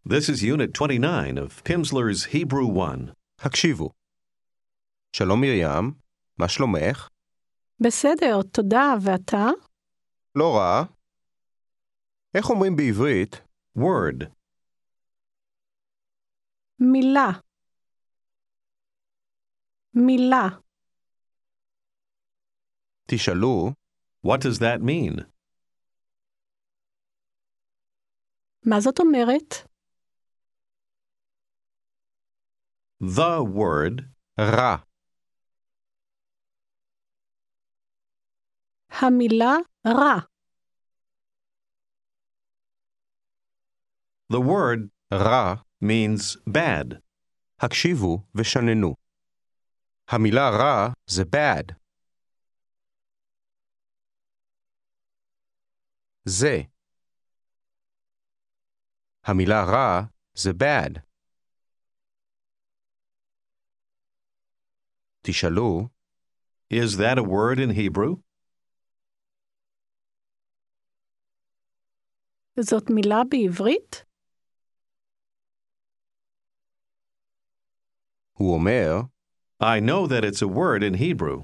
This is Unit 29 of Pimsleur's Hebrew 1. הקשיבו. שלום מרים, מה שלומך? בסדר, תודה, ואתה? לא רע. איך אומרים בעברית? Word. מילה. מילה. תשאלו, What does that mean? מה זאת אומרת? The word. רע. המילה רע. The word רע. means bad. הקשיבו ושננו. המילה רע זה bad. זה. המילה רע זה bad. תשאלו, Is that a word in Hebrew? זאת מילה בעברית? הוא אומר, I know that it's a word in Hebrew.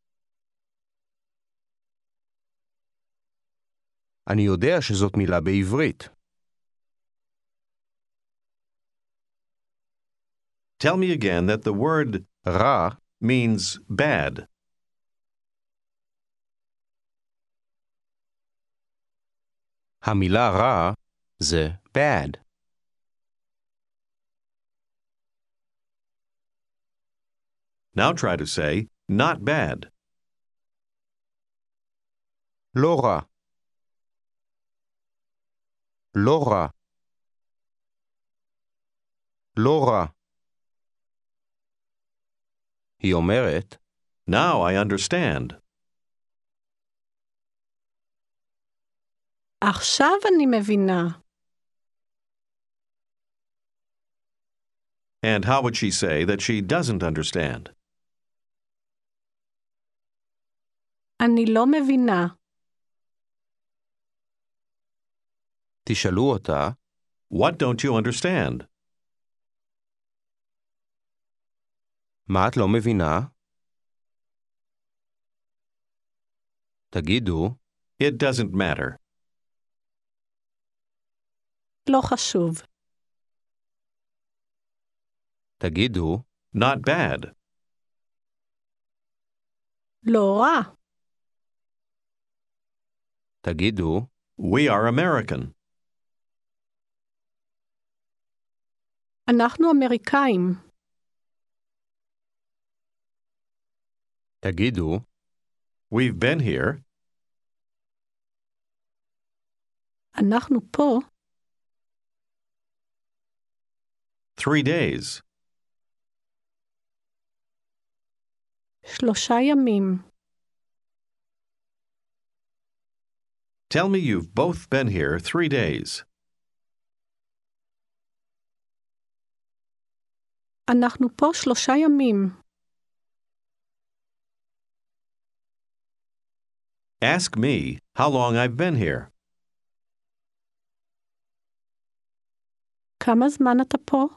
אני יודע שזאת מילה בעברית. Tell me again that the word רע means bad. המילה רע זה bad. Now try to say, not bad. לא רע. לא רע. לא רע. היא אומרת, Now I understand. עכשיו אני מבינה. And how would she say that she doesn't understand? אני לא מבינה. תשאלו אותה, What don't you understand? מה את לא מבינה? תגידו, It doesn't matter. לא חשוב. תגידו, Not bad. לא רע. תגידו, We are American. אנחנו אמריקאים. תגידו, We've been here. אנחנו פה. 3 days. 3 ימים. Tell me you've both been here 3 days. אנחנו פה 3 ימים. Ask me how long I've been here. כמה זמן אתה פה?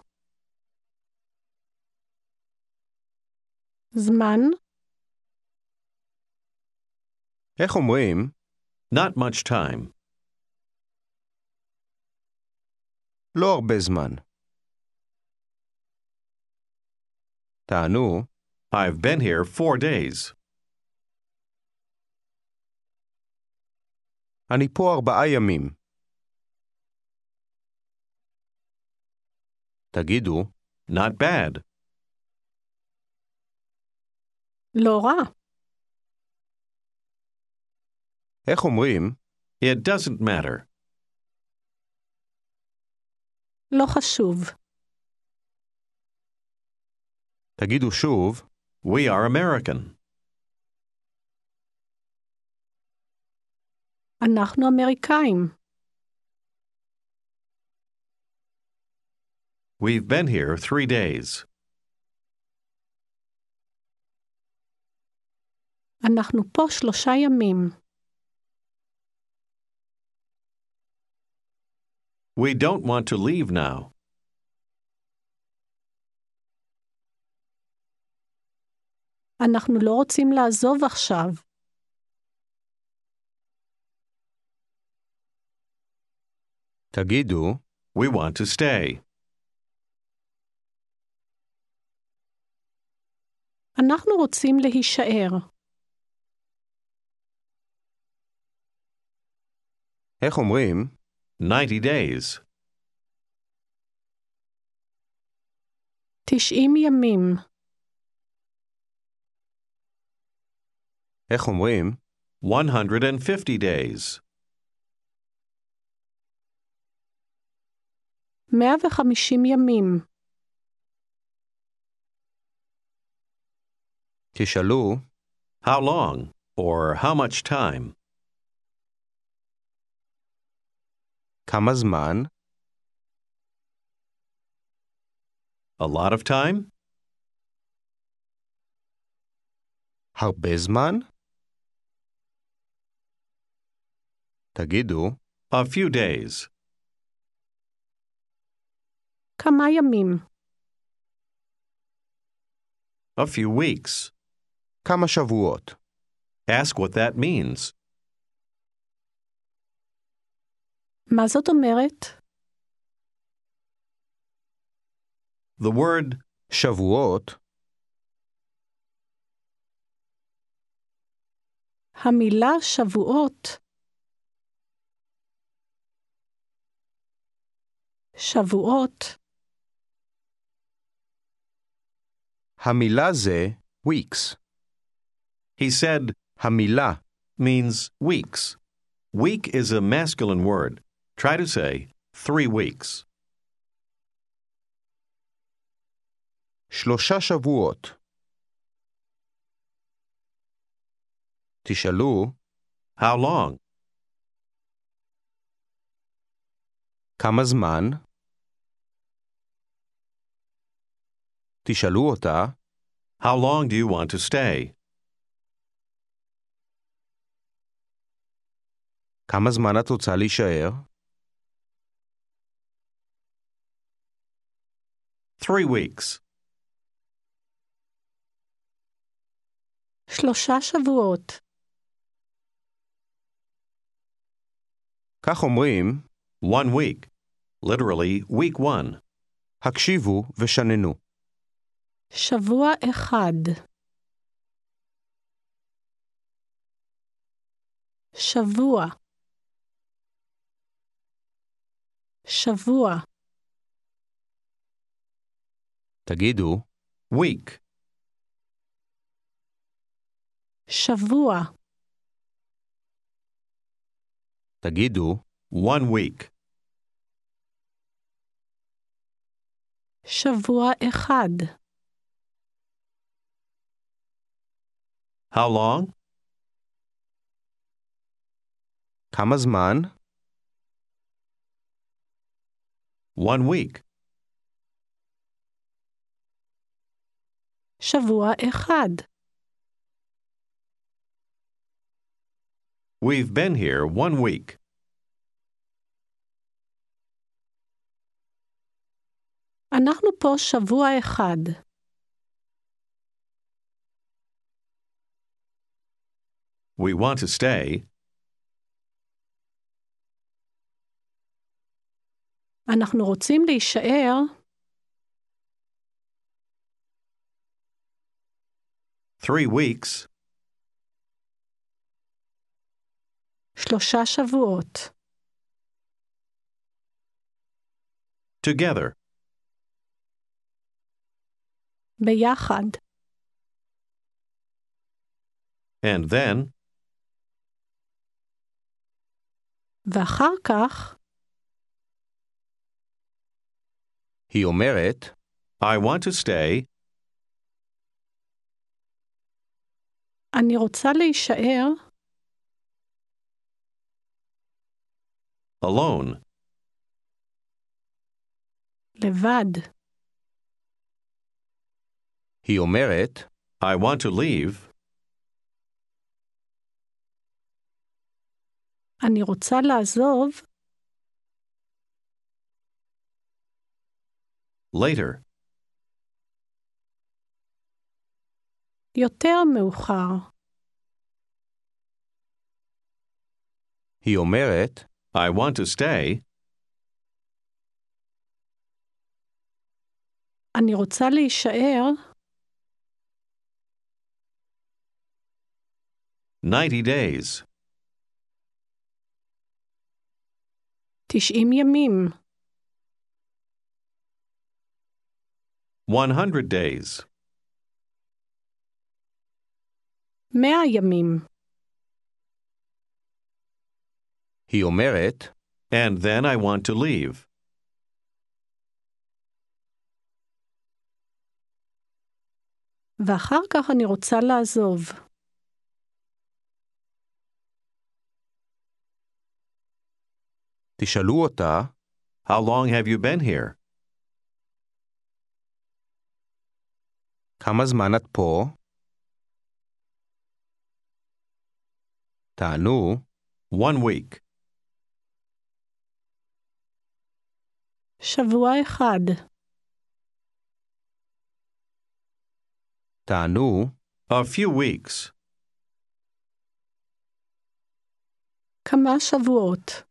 זמן? איך אומרים? Not much time. לא הרבה זמן. תענו, I've been here 4 days. אני פה 4 ימים. תגידו, Not bad. לא רע. איך אומרים? It doesn't matter. לא חשוב. תגידו שוב, We are American. אנחנו אמריקאים. We've been here 3 days. אנחנו פה 3 ימים. We don't want to leave now. אנחנו לא רוצים לעזוב עכשיו. תגידו, We want to stay. אנחנו רוצים להישאר. איך אומרים? 90 days. 90 ימים. איך אומרים? 150 days. 150 ימים. תשאלו, How long? Or how much time? כמה זמן? A lot of time? הרבה זמן? תגידו, A few days. כמה ימים. A few weeks. כמה שבועות? Ask what that means. מה זאת אומרת? The word שבועות המילה שבועות. שבועות. המילה זה weeks. he said המילה means weeks. Week is a masculine word. Try to say 3 weeks. 3 שבועות. תשאלו, How long? כמה זמן? תשאלו אותה, How long do you want to stay? כמה זמן את רוצה להישאר? 3 weeks. 3 שבועות. כך אומרים, 1 week. Literally, week 1. הקשיבו ושננו. שבוע אחד. שבוע. שבוע. תגידו, Week. שבוע. תגידו, 1 week. שבוע אחד. How long? כמה זמן? 1 week. שבוע אחד. We've been here 1 week. אנחנו פה שבוע אחד. We want to stay. אנחנו רוצים להישאר. 3 weeks. 3 שבועות. Together. ביחד. And then, ואחר כך, היא אומרת, I want to stay אני רוצה להישאר. alone. לבד. היא אומרת, I want to leave אני רוצה לעזוב. later. יותר מאוחר. היא אומרת, I want to stay אני רוצה להישאר 90 days. 90 ימים. 100 days. 100 ימים. היא אומרת, And then I want to leave. ואחר כך אני רוצה לעזוב. תשאלו אותה, How long have you been here? כמה זמן את פה? תענו, 1 week. שבוע אחד. תענו, A few weeks. כמה שבועות.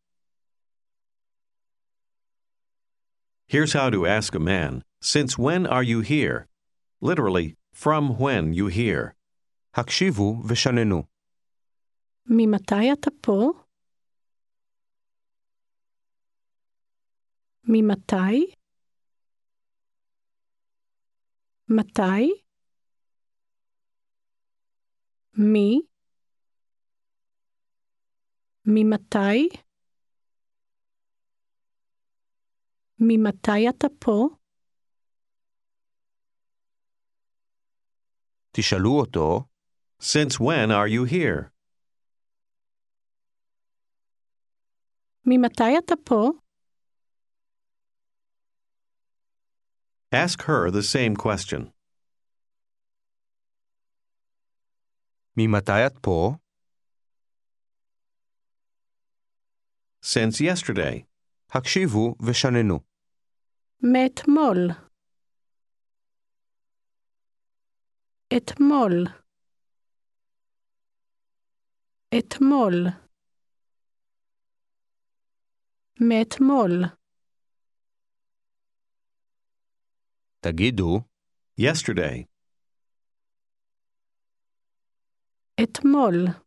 Here's how to ask a man, Since when are you here? Literally, from when you hear. הקשיבו ושננו. ממתי אתה פה? ממתי? מתי? מי? ממתי? ממתי אתה פה? תשאלו אותו, Since when are you here? ממתי אתה פה? Ask her the same question. ממתי את פה? Since yesterday. הקשיבו ושננו. מאתמול. אתמול. אתמול. מאתמול. תגידו, Yesterday. אתמול.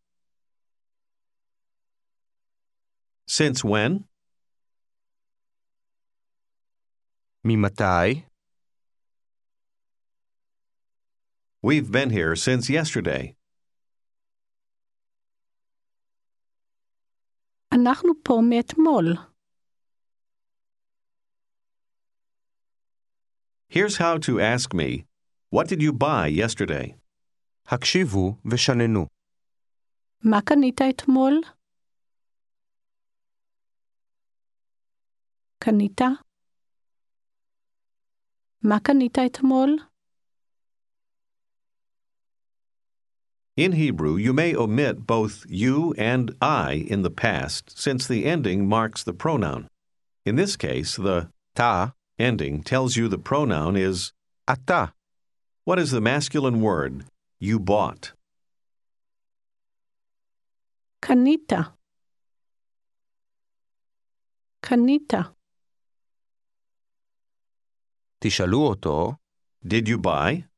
Since when? ממתי? We've been here since yesterday. אנחנו פה מאתמול. Here's how to ask me, What did you buy yesterday? הקשיבו ושננו. מה קנית אתמול? קנית? מה קנית אתמול? In Hebrew, you may omit both you and I in the past since the ending marks the pronoun. In this case, the אתה, ending tells you the pronoun is אתה. what is the masculine word you bought? קנית. קנית. תשאלו אותו, Did you buy?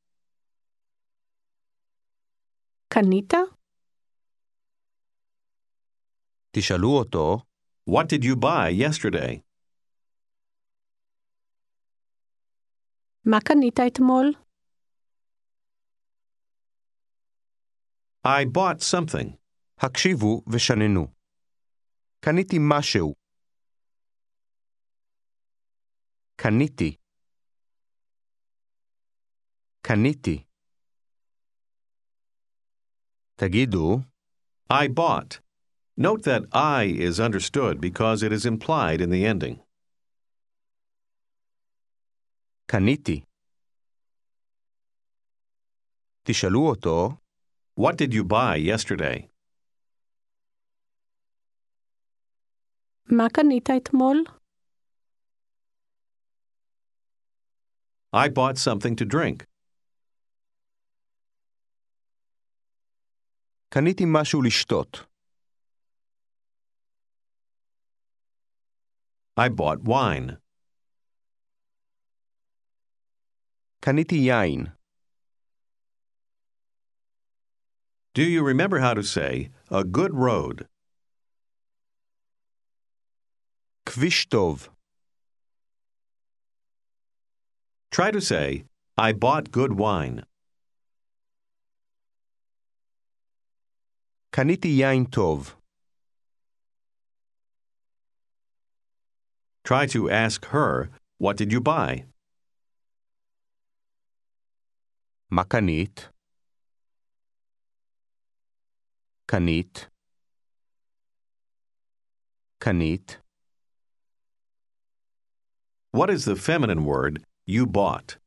קנית? תשאלו אותו, What did you buy yesterday? מה קנית אתמול? I bought something. הקשיבו ושננו. קניתי משהו. קניתי. קניתי. תגידו, I bought. Note that I is understood because it is implied in the ending. קניתי. תשאלו אותו, What did you buy yesterday? מה קנית אתמול? I bought something to drink. קניתי משהו לשתות. I bought wine. קניתי יין. Do you remember how to say a good road? כביש טוב. Try to say, I bought good wine. קניתי יין טוב. Try to ask her, what did you buy? מה קנית? קנית. קנית. What is the feminine word you bought?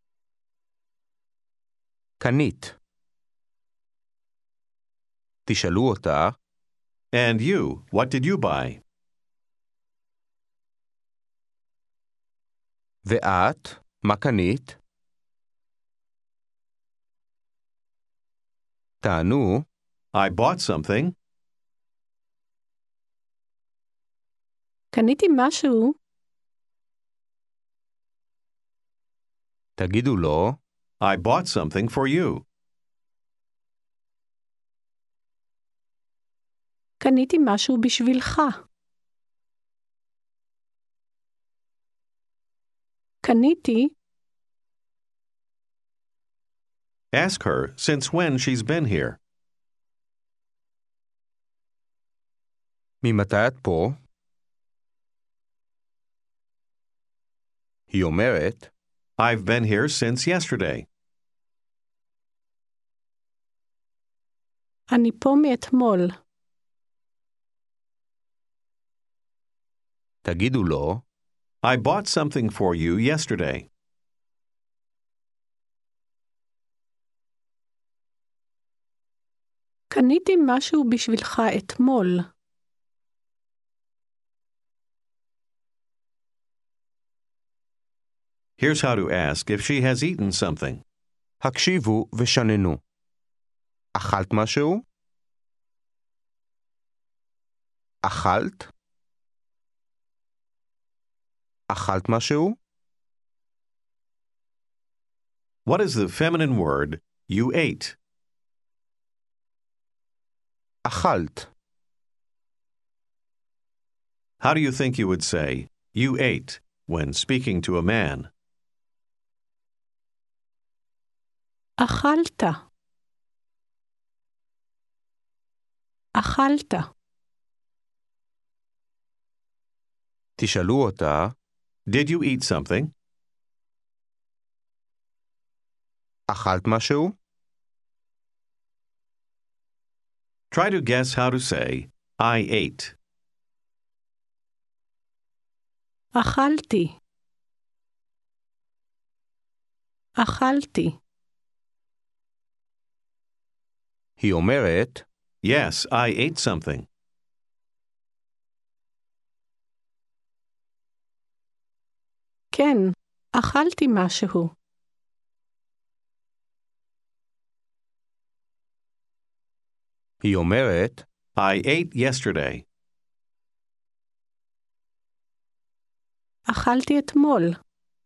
קנית. תשאלו אותה, And you, what did you buy? ואת, מה קנית? תענו, I bought something. קניתי משהו. תגידו לו, I bought something for you. קניתי משהו בשבילך. קניתי. Ask her since when she's been here. ממתי את פה? היא אומרת, I've been here since yesterday. אני פה מאתמול. תגידו לו, I bought something for you yesterday. קניתי משהו בשבילך אתמול. Here's how to ask if she has eaten something. הקשיבו ושננו. אכלת משהו? אכלת? אכלת משהו? What is the feminine word you ate? אכלת. How do you think you would say, you ate, when speaking to a man? אכלת. אכלת. תשאלו אותה, Did you eat something? אכלת משהו? Try to guess how to say, I ate. אכלתי. אכלתי. היא אומרת, Yes, I ate something. כן, אכלתי משהו. היא אומרת, I ate yesterday. אכלתי אתמול.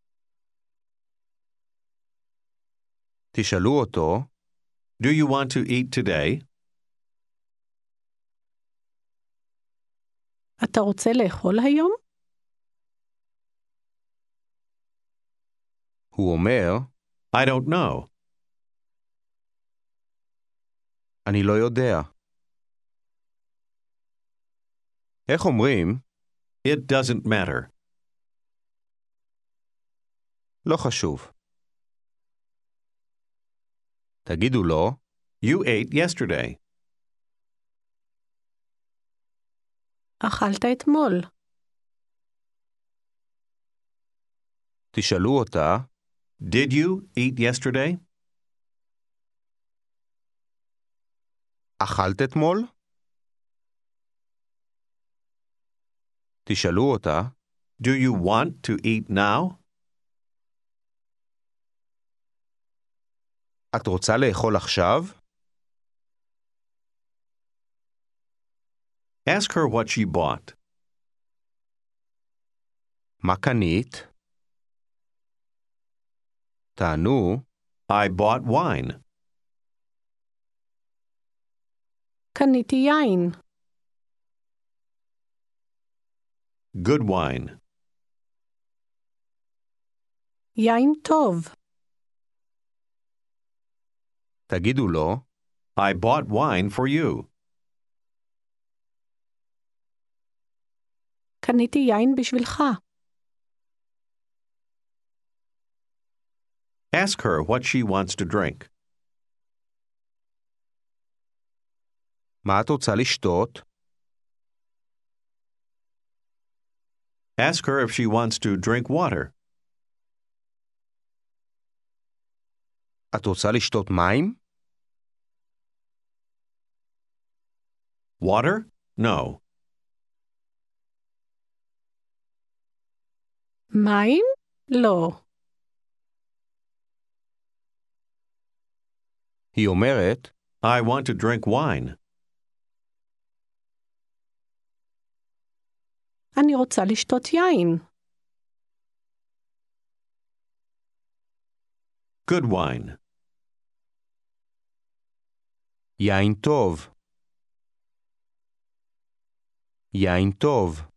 תשאלו אותו, Do you want to eat today? אתה רוצה לאכול היום? הוא אומר, I don't know. אני לא יודע. איך אומרים? It doesn't matter. לא חשוב. תגידו לו, You ate yesterday. אכלת אתמול. תשאלו אותה, Did you eat yesterday? אכלת אתמול? תשאלו אותה, Do you want to eat now? את רוצה לאכול עכשיו? Ask her what she bought. מה קנית? תענו, I bought wine. קניתי יין. Good wine. יין טוב. תגידו לו, I bought wine for you. קניתי יין בשבילך. Ask her what she wants to drink. מה את רוצה לשתות? Ask her if she wants to drink water. את רוצה לשתות מים? Water? No. מים? לא. היא אומרת, I want to drink wine. אני רוצה לשתות יין. Good wine. יין טוב. יין טוב.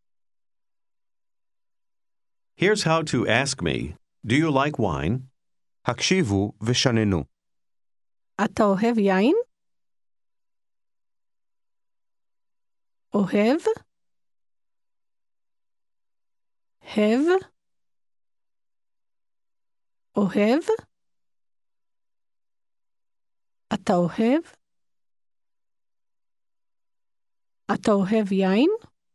Here's how to ask me, do you like wine? הקשיבו ושננו. אתה אוהב יין? אוהב? have? אוהב? אתה אוהב? אתה אוהב יין?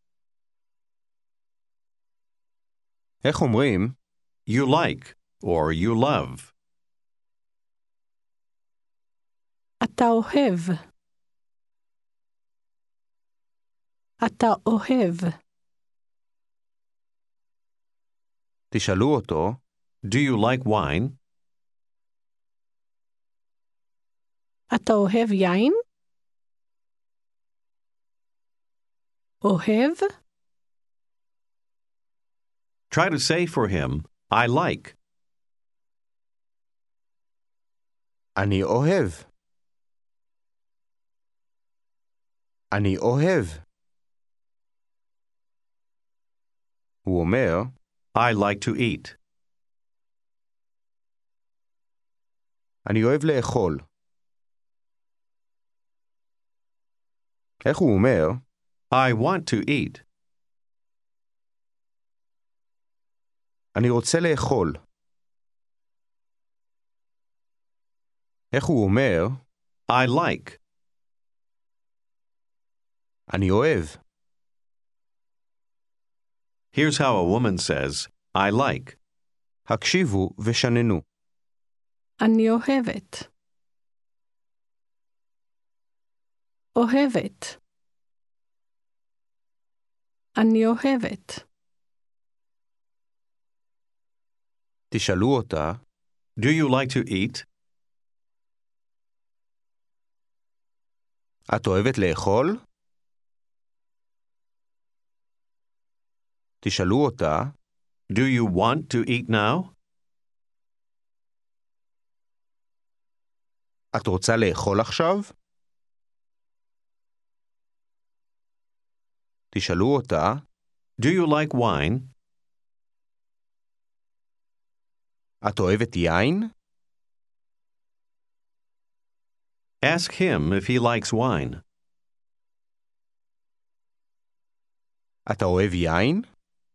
איך אומרים? You like or you love. אתה אוהב. אתה אוהב. תשאלו אותו, Do you like wine? אתה אוהב יין? אוהב? Try to say for him, I like. אני אוהב. אני אוהב. הוא אומר, I like to eat. אני אוהב לאכול. איך הוא אומר? I want to eat. אני רוצה לאכול. איך הוא אומר? I like. אני אוהב. Here's how a woman says, I like. הקשיבו ושננו. אני אוהבת. אוהבת. אני אוהבת. תשאלו אותה, Do you like to eat? את אוהבת לאכול? תשאלו אותה, Do you want to eat now? את רוצה לאכול עכשיו? תשאלו אותה, Do you like wine? את אוהבת יין? Ask him if he likes wine. אתה אוהב יין?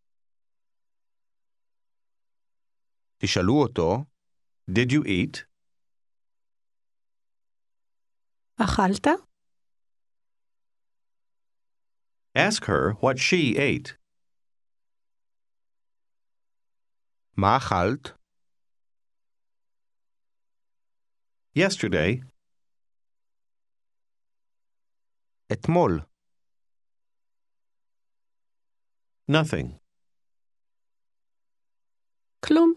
תשאלו אותו, Did you eat? אכלת? Ask her what she ate. מה אכלת? Yesterday, אתמול. nothing. כלום.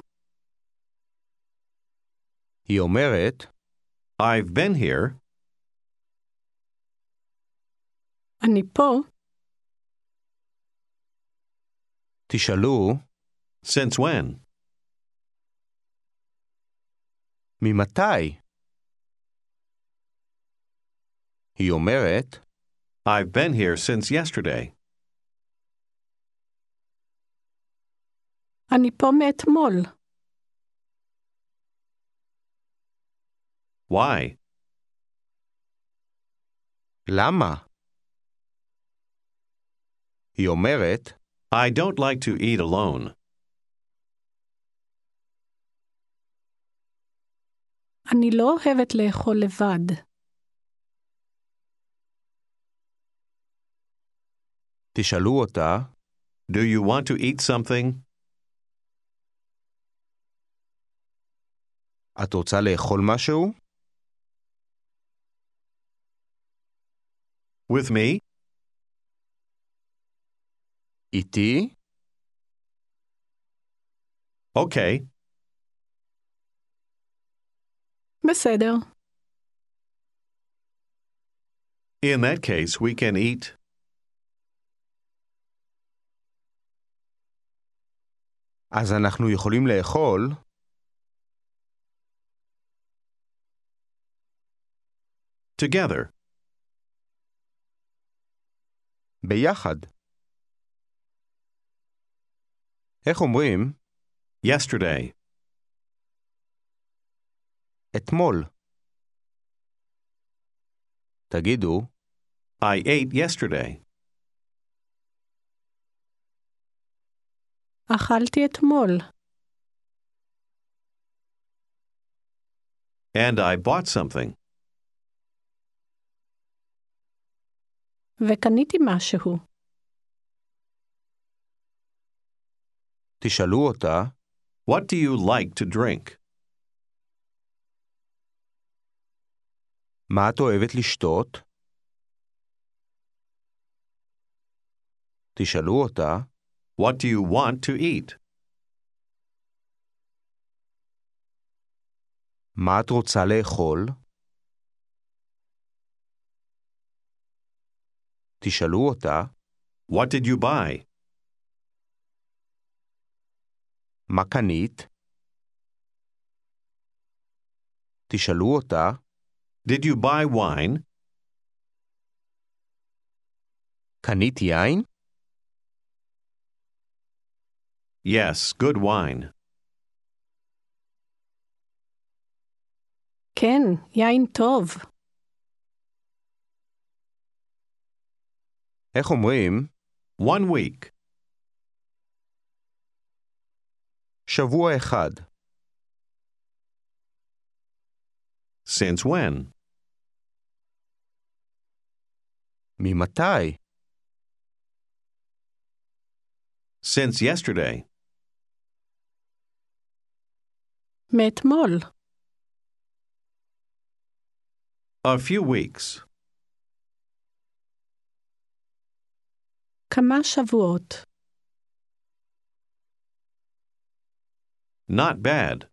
היא אומרת, I've been here. אני פה. תשאלו, Since when? ממתי? היא אומרת, I've been here since yesterday. אני פה מאתמול. Why? למה? היא אומרת, I don't like to eat alone. אני לא אוהבת לאכול לבד. תשאלו אותה, Do you want to eat something? את רוצה לאכול משהו? With me? איתי? Okay. בסדר. In that case, we can eat. אז אנחנו יכולים לאכול Together. ביחד. איך אומרים? Yesterday. אתמול. תגידו, I ate yesterday. אכלתי אתמול. And I bought something. וקניתי משהו. תשאלו אותה, What do you like to drink? מה את אוהבת לשתות? תשאלו אותה, What do you want to eat? מה את רוצה לאכול? תשאלו אותה, What did you buy? מה קנית? תשאלו אותה, Did you buy wine? קנית יין? Yes, good wine. כן, יין טוב. איך אומרים? 1 week. שבוע אחד. Since when? ממתי? Since yesterday. מאתמול. A few weeks. כמה שבועות. Not bad.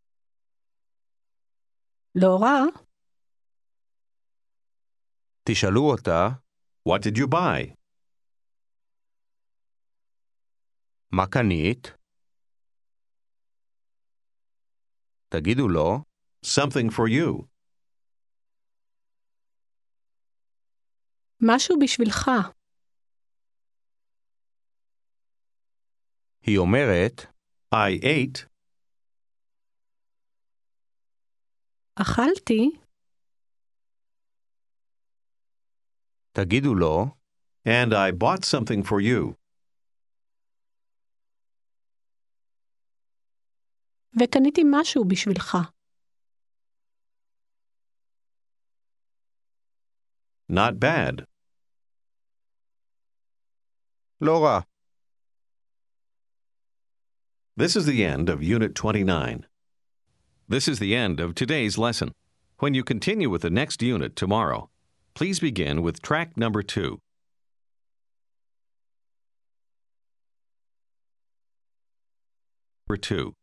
לא רע. תשאלו אותה, What did you buy? מה קנית? תגידו לו, Something for you. משהו בשבילך. היא אומרת, I ate. אכלתי. תגידו לו, And I bought something for you. וקניתי משהו בשבילך. Not bad. לא רע. This is the end of Unit 29. This is the end of today's lesson. When you continue with the next unit tomorrow, please begin with track number 2. Number 2.